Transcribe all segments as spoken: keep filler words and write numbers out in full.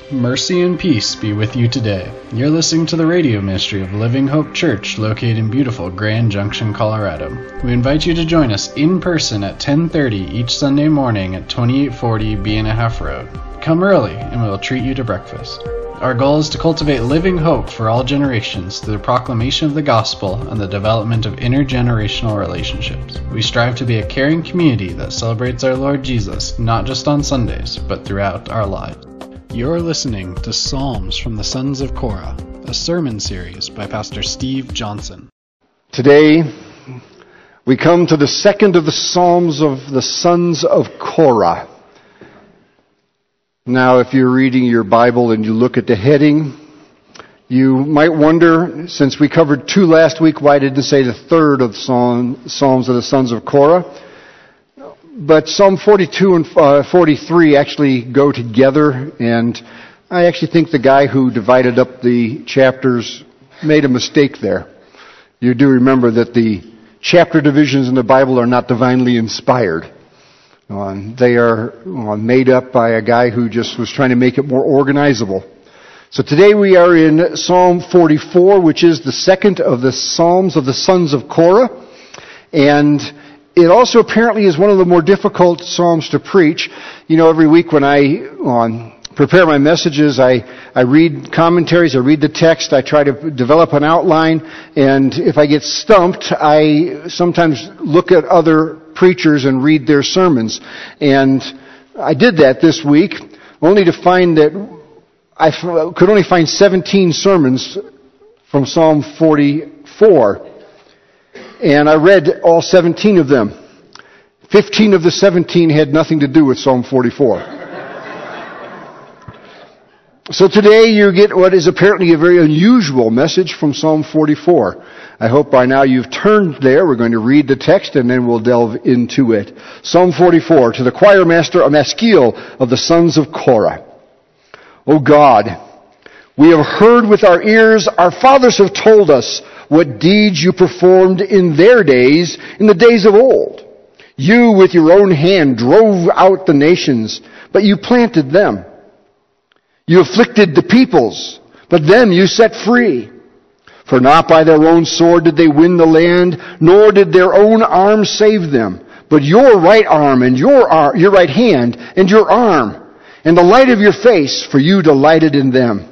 Mercy and peace be with you today. You're listening to the radio ministry of Living Hope Church, located in beautiful Grand Junction, Colorado. We invite you to join us in person at ten thirty each Sunday morning at twenty-eight forty B and a Half Road. Come early and we'll treat you to breakfast. Our goal is to cultivate living hope for all generations through the proclamation of the gospel and the development of intergenerational relationships. We strive to be a caring community that celebrates our Lord Jesus, not just on Sundays, but throughout our lives. You're listening to Psalms from the Sons of Korah, a sermon series by Pastor Steve Johnson. Today, we come to the second of the Psalms of the Sons of Korah. Now, if you're reading your Bible and you look at the heading, you might wonder, since we covered two last week, why I didn't say the third of Psalm, Psalms of the Sons of Korah. But Psalm forty-two and forty-three actually go together, and I actually think the guy who divided up the chapters made a mistake there. You do remember that the chapter divisions in the Bible are not divinely inspired. Uh, they are uh, made up by a guy who just was trying to make it more organizable. So today we are in Psalm forty-four, which is the second of the Psalms of the Sons of Korah, and it also apparently is one of the more difficult psalms to preach. You know, every week when I um, prepare my messages, I, I read commentaries, I read the text, I try to develop an outline, and if I get stumped, I sometimes look at other preachers and read their sermons. And I did that this week, only to find that I f- could only find seventeen sermons from Psalm forty-four. And I read all seventeen of them. fifteen of the seventeen had nothing to do with Psalm forty-four. So today you get what is apparently a very unusual message from Psalm forty-four. I hope by now you've turned there. We're going to read the text and then we'll delve into it. Psalm forty-four, to the choir master, a maskil of the sons of Korah. O God, we have heard with our ears, our fathers have told us, what deeds you performed in their days, in the days of old. You with your own hand drove out the nations, but you planted them. You afflicted the peoples, but them you set free. For not by their own sword did they win the land, nor did their own arm save them, but your right arm and your arm, your right hand and your arm, and the light of your face, for you delighted in them.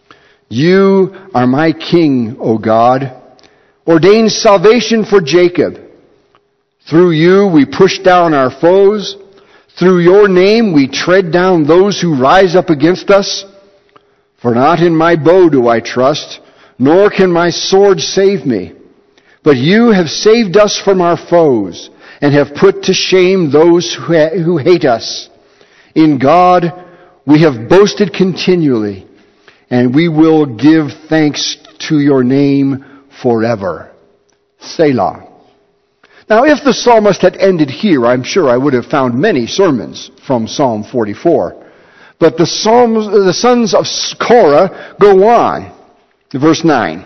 You are my King, O God. Ordained salvation for Jacob. Through you we push down our foes. Through your name we tread down those who rise up against us. For not in my bow do I trust, nor can my sword save me. But you have saved us from our foes, and have put to shame those who, ha- who hate us. In God we have boasted continually, and we will give thanks to your name forever. Selah. Now, if the psalmist had ended here, I'm sure I would have found many sermons from Psalm forty-four. But the psalms, the sons of Korah go on. Verse nine.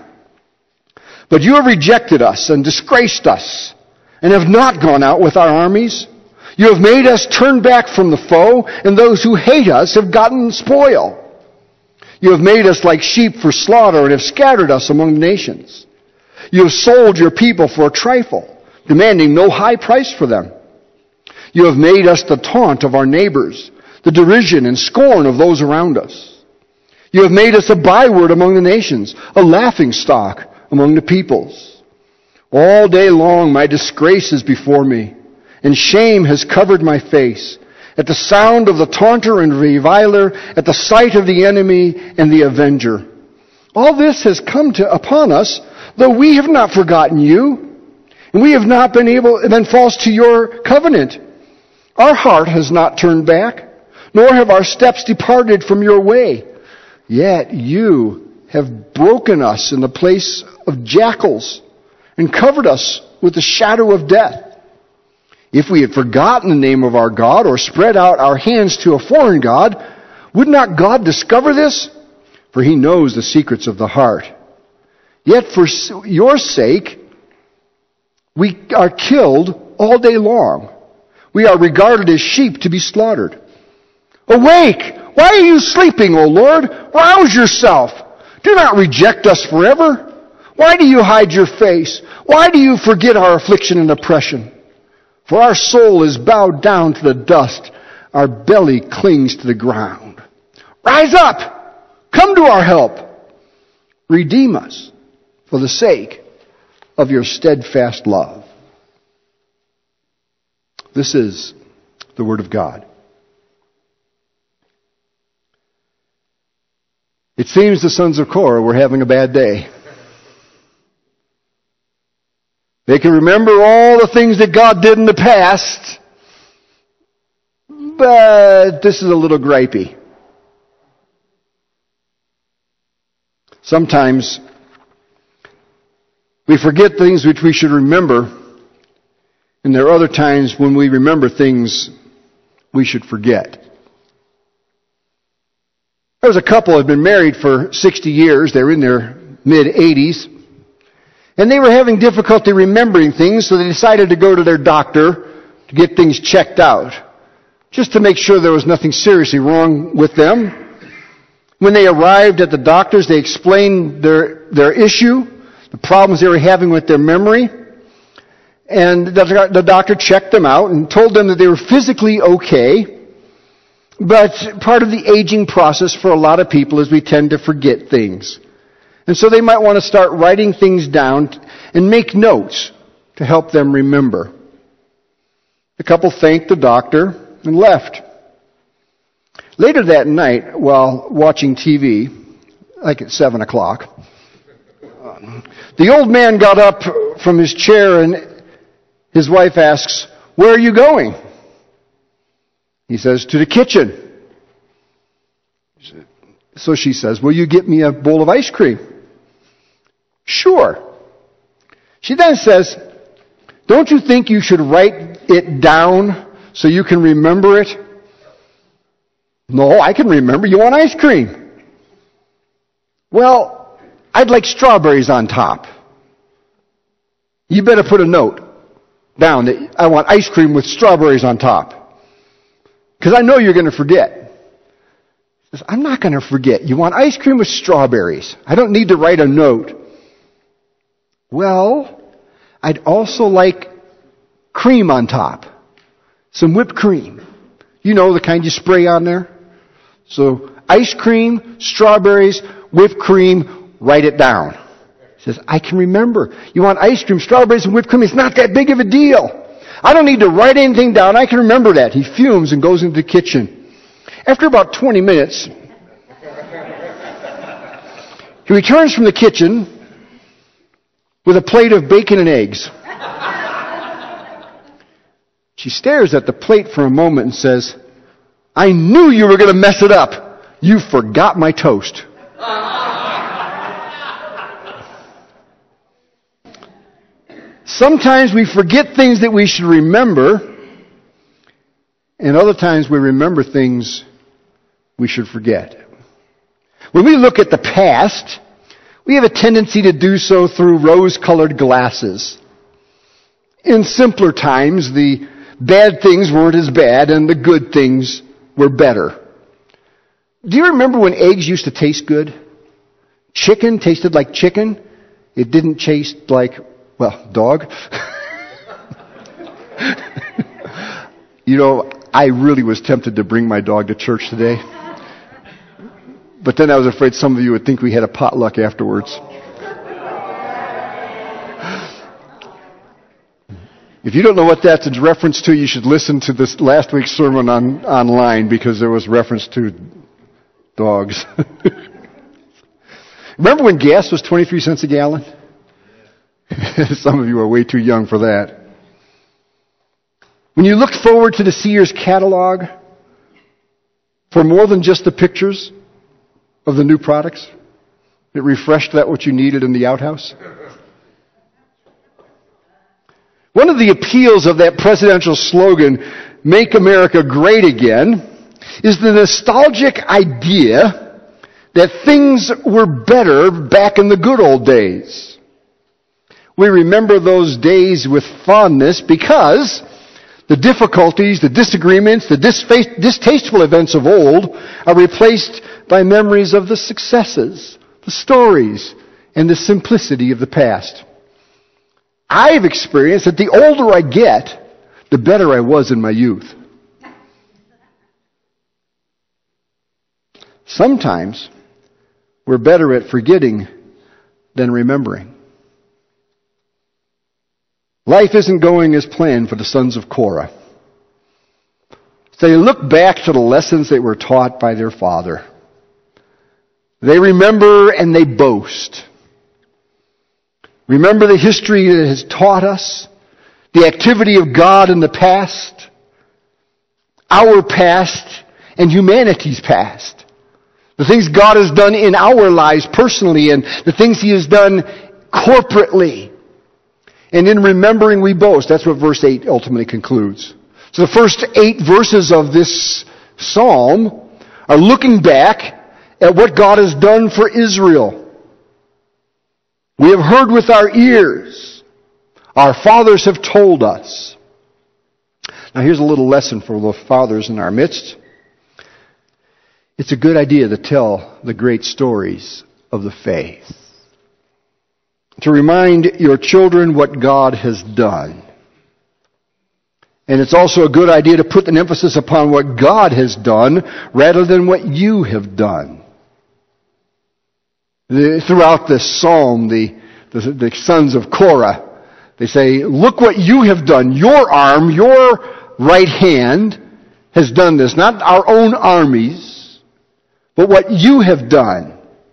But you have rejected us and disgraced us, and have not gone out with our armies. You have made us turn back from the foe, and those who hate us have gotten spoil. You have made us like sheep for slaughter, and have scattered us among the nations. You have sold your people for a trifle, demanding no high price for them. You have made us the taunt of our neighbors, the derision and scorn of those around us. You have made us a byword among the nations, a laughing stock among the peoples. All day long my disgrace is before me, and shame has covered my face. At the sound of the taunter and reviler, at the sight of the enemy and the avenger. All this has come to upon us, though we have not forgotten you, and we have not been able been false to your covenant. Our heart has not turned back, nor have our steps departed from your way. Yet you have broken us in the place of jackals, and covered us with the shadow of death. If we had forgotten the name of our God, or spread out our hands to a foreign god, would not God discover this? For he knows the secrets of the heart. Yet for your sake, we are killed all day long. We are regarded as sheep to be slaughtered. Awake! Why are you sleeping, O Lord? Rouse yourself. Do not reject us forever. Why do you hide your face? Why do you forget our affliction and oppression? For our soul is bowed down to the dust. Our belly clings to the ground. Rise up. Come to our help. Redeem us for the sake of your steadfast love. This is the Word of God. It seems the sons of Korah were having a bad day. They can remember all the things that God did in the past, but this is a little gripey. Sometimes we forget things which we should remember, and there are other times when we remember things we should forget. There was a couple who had been married for sixty years. They were in their mid-eighties. And they were having difficulty remembering things, so they decided to go to their doctor to get things checked out, just to make sure there was nothing seriously wrong with them. When they arrived at the doctor's, they explained their, their issue, the problems they were having with their memory. And the, the doctor checked them out and told them that they were physically okay, but part of the aging process for a lot of people is we tend to forget things. And so they might want to start writing things down and make notes to help them remember. The couple thanked the doctor and left. Later that night, while watching T V, like at seven o'clock, the old man got up from his chair and his wife asks, "Where are you going?" He says, "To the kitchen." So she says, "Will you get me a bowl of ice cream?" "Sure." She then says, "Don't you think you should write it down so you can remember it?" "No, I can remember. You want ice cream?" "Well, I'd like strawberries on top." "You better put a note down that I want ice cream with strawberries on top, because I know you're going to forget." He says, "I'm not going to forget. You want ice cream with strawberries. I don't need to write a note." "Well, I'd also like cream on top. Some whipped cream. You know, the kind you spray on there. So, ice cream, strawberries, whipped cream, write it down." He says, "I can remember. You want ice cream, strawberries, and whipped cream? It's not that big of a deal. I don't need to write anything down. I can remember that." He fumes and goes into the kitchen. After about twenty minutes, he returns from the kitchen with a plate of bacon and eggs. She stares at the plate for a moment and says, "I knew you were going to mess it up. You forgot my toast." Sometimes we forget things that we should remember, and other times we remember things we should forget. When we look at the past, we have a tendency to do so through rose-colored glasses. In simpler times, the bad things weren't as bad and the good things were better. Do you remember when eggs used to taste good? Chicken tasted like chicken. It didn't taste like, well, dog. You know, I really was tempted to bring my dog to church today. But then I was afraid some of you would think we had a potluck afterwards. If you don't know what that's in reference to, you should listen to this last week's sermon on online, because there was reference to dogs. Remember when gas was twenty-three cents a gallon? Some of you are way too young for that. When you looked forward to the Sears catalog for more than just the pictures of the new products, it refreshed that what you needed in the outhouse. One of the appeals of that presidential slogan, "Make America Great Again," is the nostalgic idea that things were better back in the good old days. We remember those days with fondness because The difficulties, the disagreements, the disfa- distasteful events of old are replaced by memories of the successes, the stories, and the simplicity of the past. I've experienced that the older I get, the better I was in my youth. Sometimes we're better at forgetting than remembering. Life isn't going as planned for the sons of Korah. So they look back to the lessons they were taught by their father. They remember and they boast. Remember the history that has taught us, the activity of God in the past, our past, and humanity's past. The things God has done in our lives personally and the things He has done corporately. And in remembering we boast. That's what verse eight ultimately concludes. So the first eight verses of this psalm are looking back at what God has done for Israel. We have heard with our ears. Our fathers have told us. Now here's a little lesson for the fathers in our midst. It's a good idea to tell the great stories of the faith. To remind your children what God has done. And it's also a good idea to put an emphasis upon what God has done rather than what you have done. The, throughout this psalm, the, the, the sons of Korah, they say, look what you have done. Your arm, your right hand has done this. Not our own armies, but what you have done.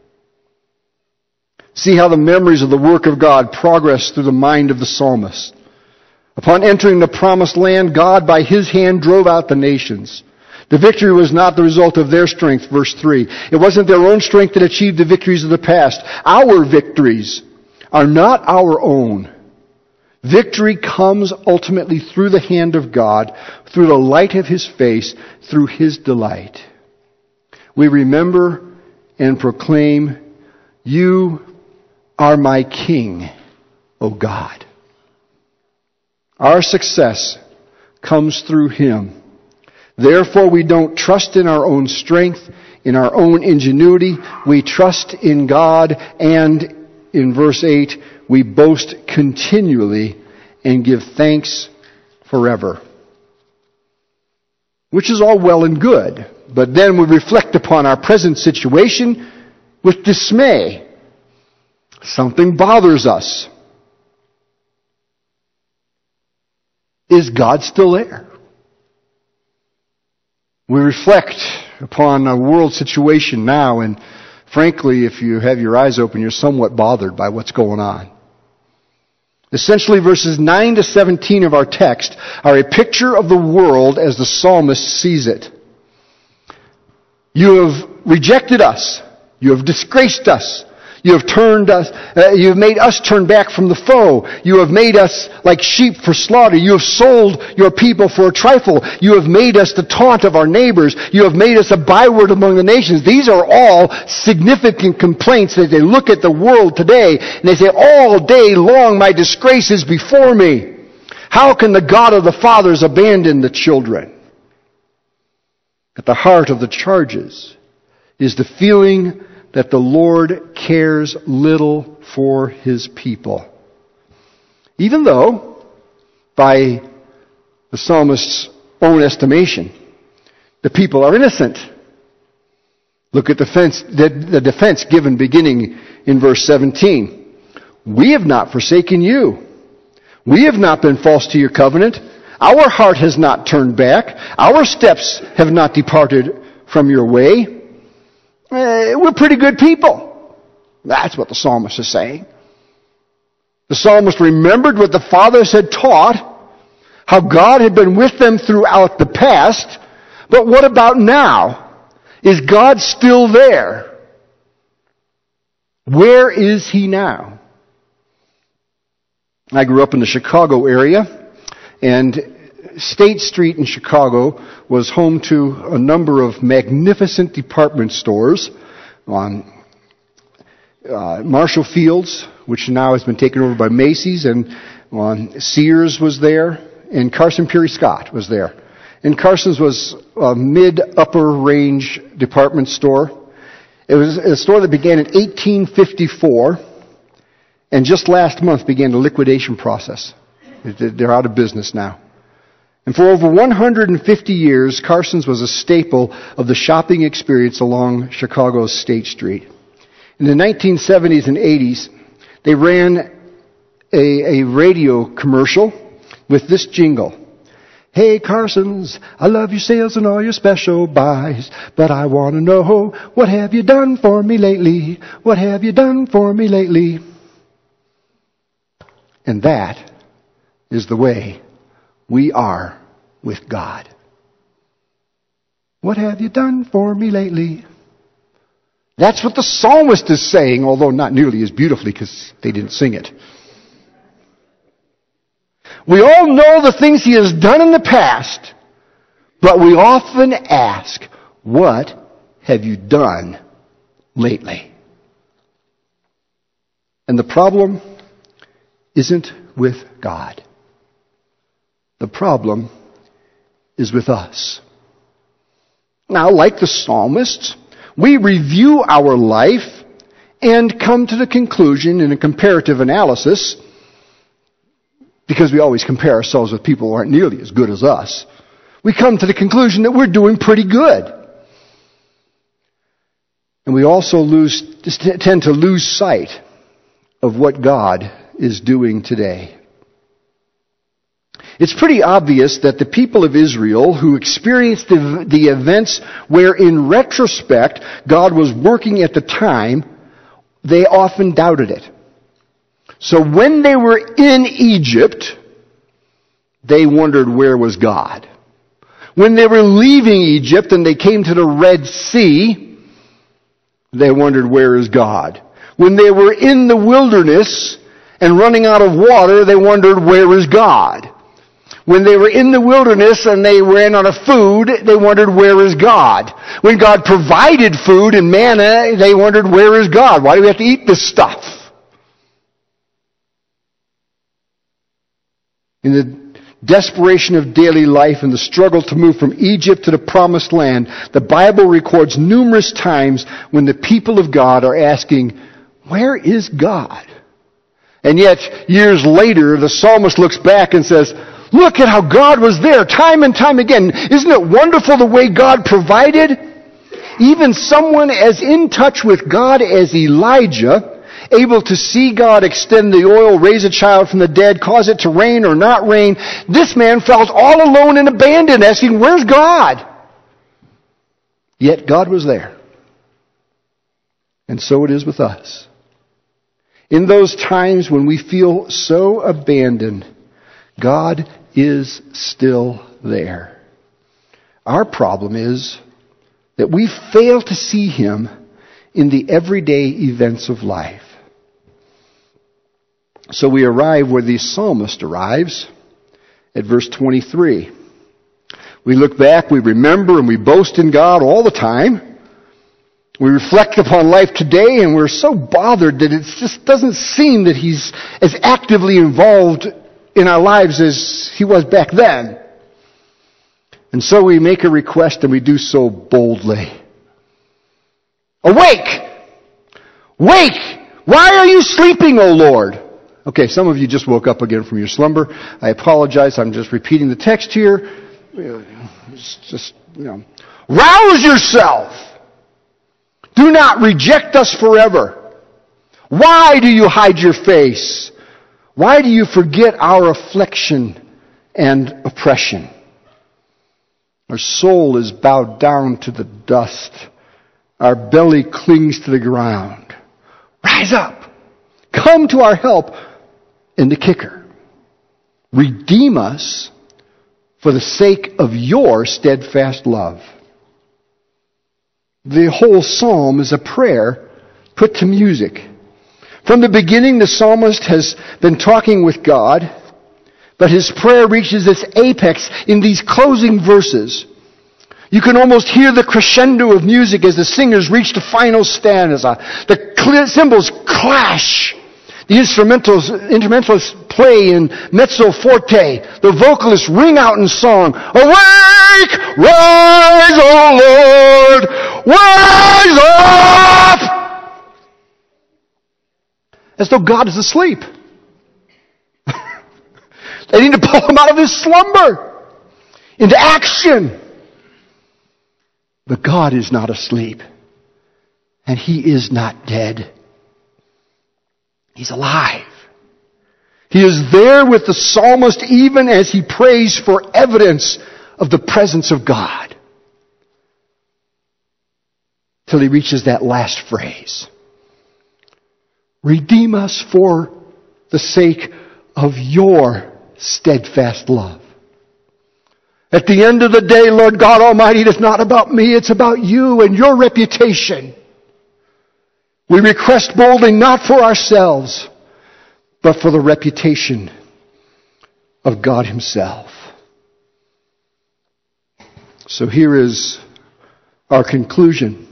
See how the memories of the work of God progress through the mind of the psalmist. Upon entering the promised land, God by His hand drove out the nations. The victory was not the result of their strength, verse three. It wasn't their own strength that achieved the victories of the past. Our victories are not our own. Victory comes ultimately through the hand of God, through the light of His face, through His delight. We remember and proclaim, you are my King, O God. Our success comes through Him. Therefore, we don't trust in our own strength, in our own ingenuity. We trust in God, and in verse eight, we boast continually and give thanks forever. Which is all well and good, but then we reflect upon our present situation with dismay. Something bothers us. Is God still there? We reflect upon our world situation now, and frankly, if you have your eyes open, you're somewhat bothered by what's going on. Essentially, verses nine to seventeen of our text are a picture of the world as the psalmist sees it. You have rejected us. You have disgraced us. You have turned us, uh, you have made us turn back from the foe. You have made us like sheep for slaughter. You have sold your people for a trifle. You have made us the taunt of our neighbors. You have made us a byword among the nations. These are all significant complaints as they look at the world today. And they say, all day long my disgrace is before me. How can the God of the fathers abandon the children? At the heart of the charges is the feeling that the Lord cares little for His people. Even though, by the psalmist's own estimation, the people are innocent. Look at the defense, the, the defense given beginning in verse seventeen. We have not forsaken you. We have not been false to your covenant. Our heart has not turned back. Our steps have not departed from your way. Uh, we're pretty good people. That's what the psalmist is saying. The psalmist remembered what the fathers had taught, how God had been with them throughout the past, but what about now? Is God still there? Where is He now? I grew up in the Chicago area, and State Street in Chicago was home to a number of magnificent department stores. On uh, Marshall Fields, which now has been taken over by Macy's, and on Sears was there, and Carson Peary Scott was there. And Carson's was a mid-upper range department store. It was a store that began in eighteen fifty-four and just last month began the liquidation process. They're out of business now. And for over one hundred fifty years, Carson's was a staple of the shopping experience along Chicago's State Street. In the nineteen seventies and eighties, they ran a, a radio commercial with this jingle. Hey Carson's, I love your sales and all your special buys, but I want to know, what have you done for me lately? What have you done for me lately? And that is the way we are with God. What have you done for me lately? That's what the psalmist is saying, although not nearly as beautifully because they didn't sing it. We all know the things he has done in the past, but we often ask, what have you done lately? And the problem isn't with God. The problem is with us. Now, like the psalmist, we review our life and come to the conclusion in a comparative analysis, because we always compare ourselves with people who aren't nearly as good as us, we come to the conclusion that we're doing pretty good. And we also lose, tend to lose sight of what God is doing today. It's pretty obvious that the people of Israel who experienced the, the events where in retrospect God was working at the time, they often doubted it. So when they were in Egypt, they wondered where was God. When they were leaving Egypt and they came to the Red Sea, they wondered where is God. When they were in the wilderness and running out of water, they wondered where is God. When they were in the wilderness and they ran out of food, they wondered where is God. When God provided food and manna, they wondered where is God. Why do we have to eat this stuff? In the desperation of daily life and the struggle to move from Egypt to the promised land, the Bible records numerous times when the people of God are asking, where is God? And yet, years later, the psalmist looks back and says, look at how God was there time and time again. Isn't it wonderful the way God provided? Even someone as in touch with God as Elijah, able to see God extend the oil, raise a child from the dead, cause it to rain or not rain, this man felt all alone and abandoned, asking, where's God? Yet God was there. And so it is with us. In those times when we feel so abandoned, God is still there. Our problem is that we fail to see Him in the everyday events of life. So we arrive where the psalmist arrives at verse twenty-three. We look back, we remember, and we boast in God all the time. We reflect upon life today, and we're so bothered that it just doesn't seem that He's as actively involved in our lives as He was back then. And so we make a request, and we do so boldly. Awake! Wake! Why are you sleeping, O Lord? Okay, some of you just woke up again from your slumber. I apologize. I'm just repeating the text here. It's just, you know. Rouse yourself! Do not reject us forever. Why do you hide your face? Why do you forget our affliction and oppression? Our soul is bowed down to the dust. Our belly clings to the ground. Rise up! Come to our help! And the kicker, redeem us for the sake of your steadfast love. The whole psalm is a prayer put to music. From the beginning, the psalmist has been talking with God, but his prayer reaches its apex in these closing verses. You can almost hear the crescendo of music as the singers reach the final stanza. The cymbals clash. The instrumentals, instrumentalists play in mezzo forte. The vocalists ring out in song, "Awake, rise, O Lord, rise up!" As though God is asleep. They need to pull him out of his slumber into action. But God is not asleep. And he is not dead. He's alive. He is there with the psalmist even as he prays for evidence of the presence of God. Till he reaches that last phrase. Redeem us for the sake of your steadfast love. At the end of the day, Lord God Almighty, it is not about me, it's about you and your reputation. We request boldly not for ourselves, but for the reputation of God himself. So here is our conclusion.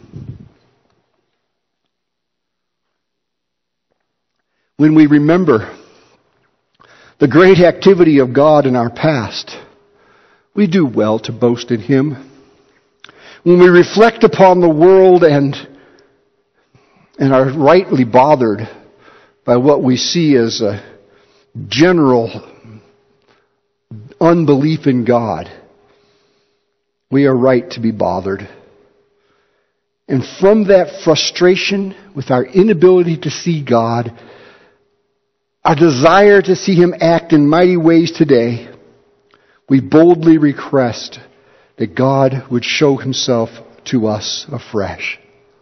When we remember the great activity of God in our past, we do well to boast in him. When we reflect upon the world and, and are rightly bothered by what we see as a general unbelief in God, we are right to be bothered. And from that frustration with our inability to see God, our desire to see him act in mighty ways today, we boldly request that God would show himself to us afresh.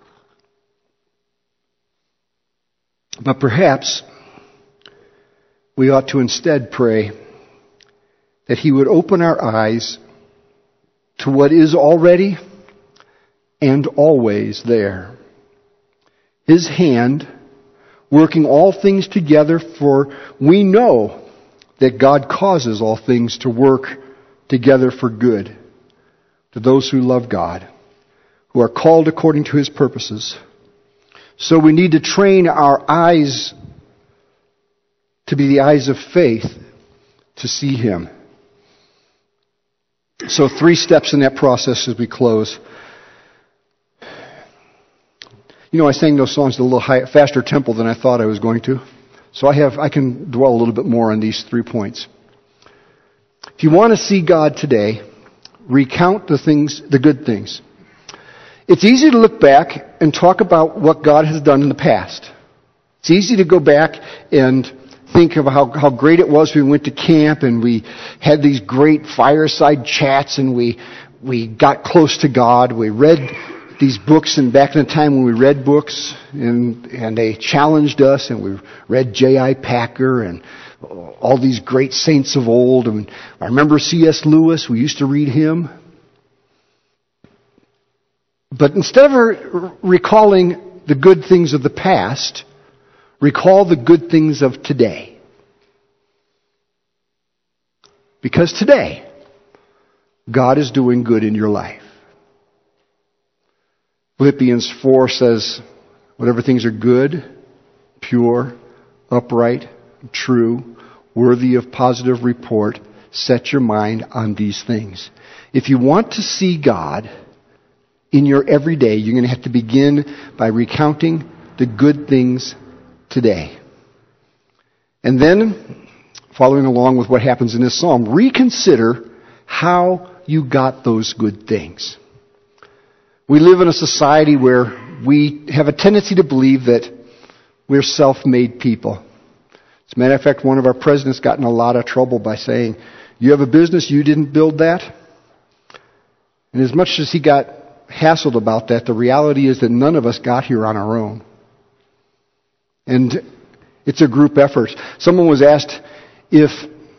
But perhaps we ought to instead pray that he would open our eyes to what is already and always there. His hand working all things together, for we know that God causes all things to work together for good to those who love God, who are called according to his purposes. So we need to train our eyes to be the eyes of faith to see him. So three steps in that process as we close. You know, I sang those songs at a little high, faster tempo than I thought I was going to. So I have, I can dwell a little bit more on these three points. If you want to see God today, recount the things, the good things. It's easy to look back and talk about what God has done in the past. It's easy to go back and think of how, how great it was when we went to camp and we had these great fireside chats and we, we got close to God. We read these books, and back in the time when we read books, and and they challenged us, and we read J I Packer and all these great saints of old. And I remember C S Lewis. We used to read him. But instead of recalling the good things of the past, recall the good things of today. Because today, God is doing good in your life. Philippians four says, whatever things are good, pure, upright, true, worthy of positive report, set your mind on these things. If you want to see God in your everyday, you're going to have to begin by recounting the good things today. And then, following along with what happens in this psalm, reconsider how you got those good things. We live in a society where we have a tendency to believe that we're self-made people. As a matter of fact, one of our presidents got in a lot of trouble by saying, you have a business, you didn't build that? And as much as he got hassled about that, the reality is that none of us got here on our own. And it's a group effort. Someone was asked if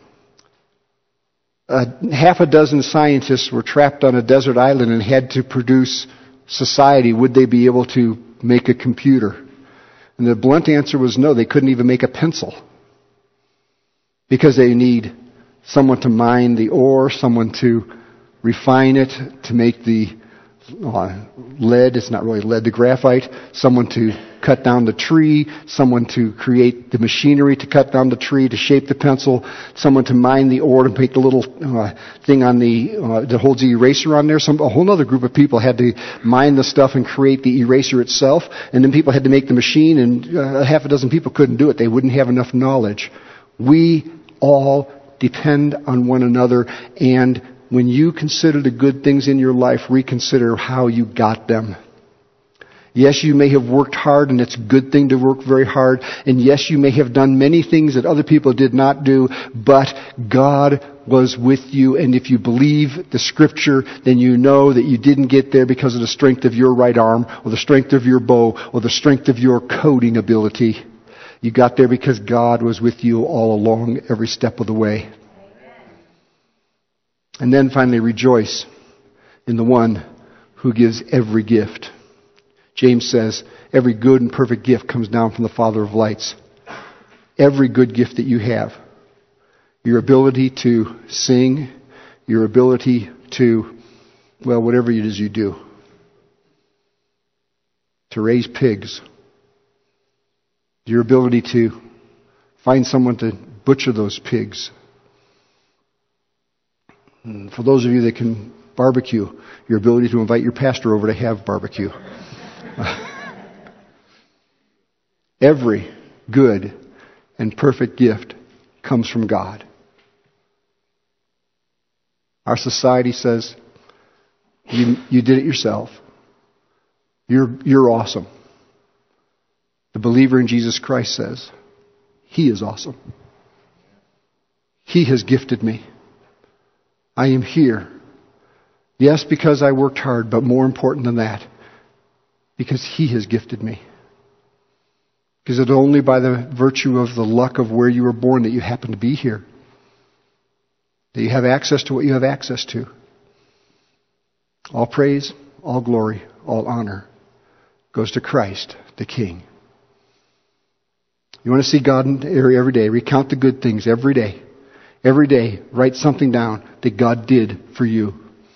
uh, half a dozen scientists were trapped on a desert island and had to produce society, would they be able to make a computer? And the blunt answer was no, they couldn't even make a pencil. Because they need someone to mine the ore, someone to refine it, to make the uh, lead, it's not really lead, the graphite, someone to cut down the tree, someone to create the machinery to cut down the tree, to shape the pencil, someone to mine the ore to make the little uh, thing on the uh, that holds the eraser on there. Some a whole other group of people had to mine the stuff and create the eraser itself, and then people had to make the machine, and uh, half a dozen people couldn't do it. They wouldn't have enough knowledge. We all depend on one another, and when you consider the good things in your life, reconsider how you got them. Yes, you may have worked hard, and it's a good thing to work very hard. And yes, you may have done many things that other people did not do, but God was with you. And if you believe the Scripture, then you know that you didn't get there because of the strength of your right arm, or the strength of your bow, or the strength of your coding ability. You got there because God was with you all along every step of the way. And then finally, rejoice in the one who gives every gift. James says, every good and perfect gift comes down from the Father of lights. Every good gift that you have, your ability to sing, your ability to, well, whatever it is you do, to raise pigs, your ability to find someone to butcher those pigs. And for those of you that can barbecue, your ability to invite your pastor over to have barbecue. Every good and perfect gift comes from God. Our society says, you, you did it yourself. You're, you're awesome. The believer in Jesus Christ says, He is awesome. He has gifted me. I am here. Yes, because I worked hard, but more important than that, because He has gifted me. Because it's only by the virtue of the luck of where you were born that you happen to be here, that you have access to what you have access to. All praise, all glory, all honor goes to Christ, the King. You want to see God every day? Recount the good things every day. Every day, write something down that God did for you.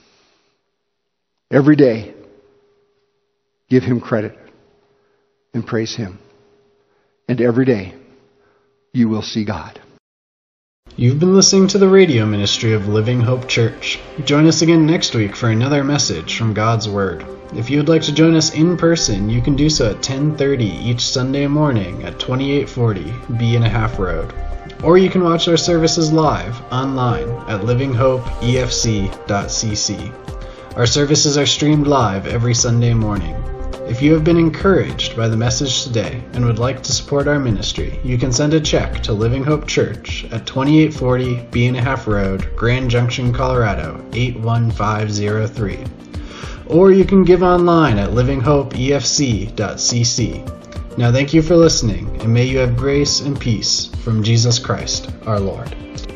Every day, give Him credit and praise Him. And every day, you will see God. You've been listening to the radio ministry of Living Hope Church. Join us again next week for another message from God's Word. If you would like to join us in person, you can do so at ten thirty each Sunday morning at twenty-eight forty B and a Half Road. Or you can watch our services live online at living hope e f c dot c c. Our services are streamed live every Sunday morning. If you have been encouraged by the message today and would like to support our ministry, you can send a check to Living Hope Church at twenty-eight forty B and a Half Road, Grand Junction, Colorado, eight one five zero three. Or you can give online at living hope e f c dot c c. Now thank you for listening, and may you have grace and peace from Jesus Christ, our Lord.